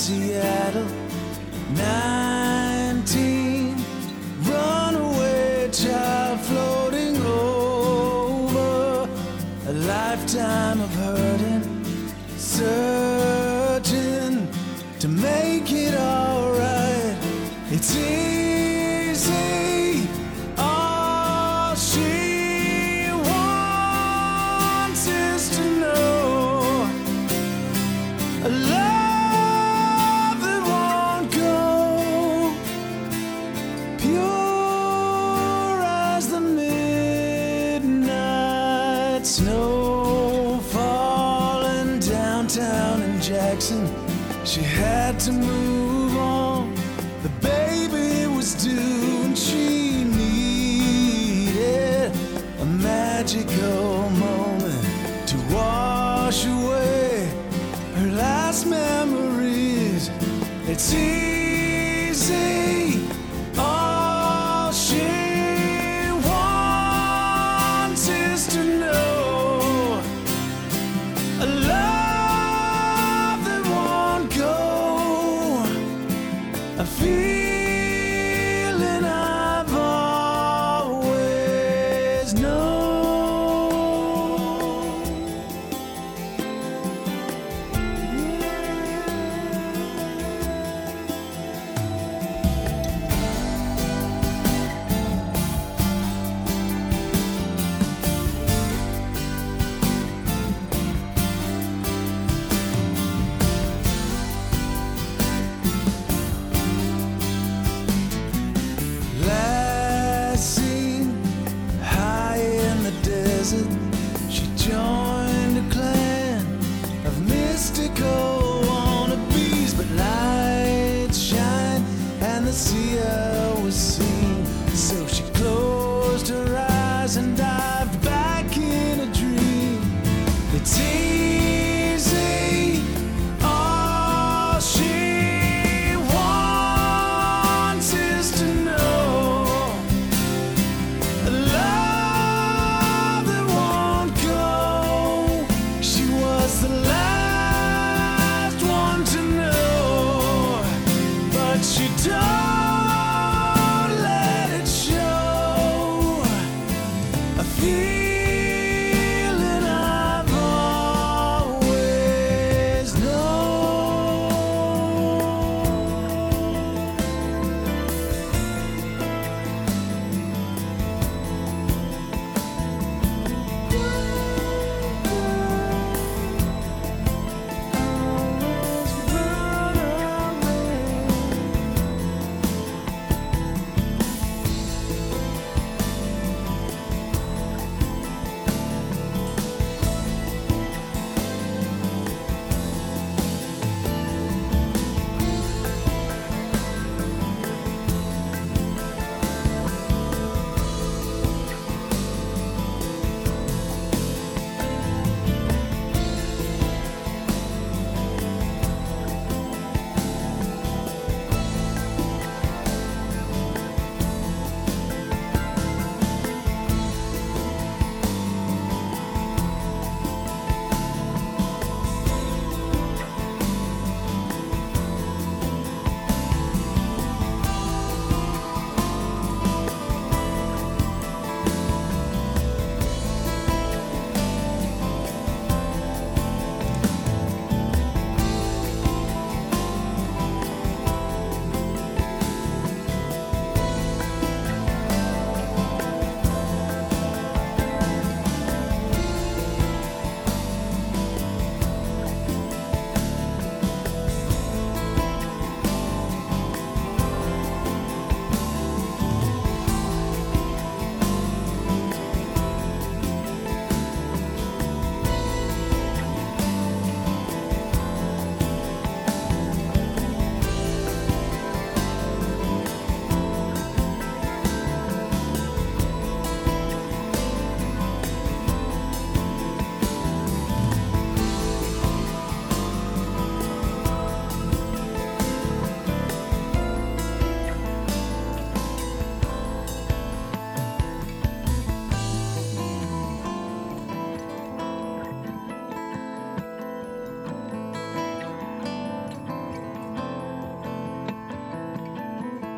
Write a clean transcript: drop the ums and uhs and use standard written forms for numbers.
Seattle. 19, runaway child floating over a lifetime of hurting, searching to make it alright. It's easy, all she wants is to know a love that won't go, pure as the midnight snow falling downtown in Jackson. She had to move on, the baby was due, and she needed a magical moment to wash away her last memories. It's easy, all she wants is to know a love that won't go, a feeling I've always known. Last seen high in the desert, she joined a clan of mystical wannabes, but lights shine and the sea was seen, so she closed her eyes and dived back in a dream. It's easy, all she wants is to know a love that won't go. She was the last one to know, but she don't let it show. A feeling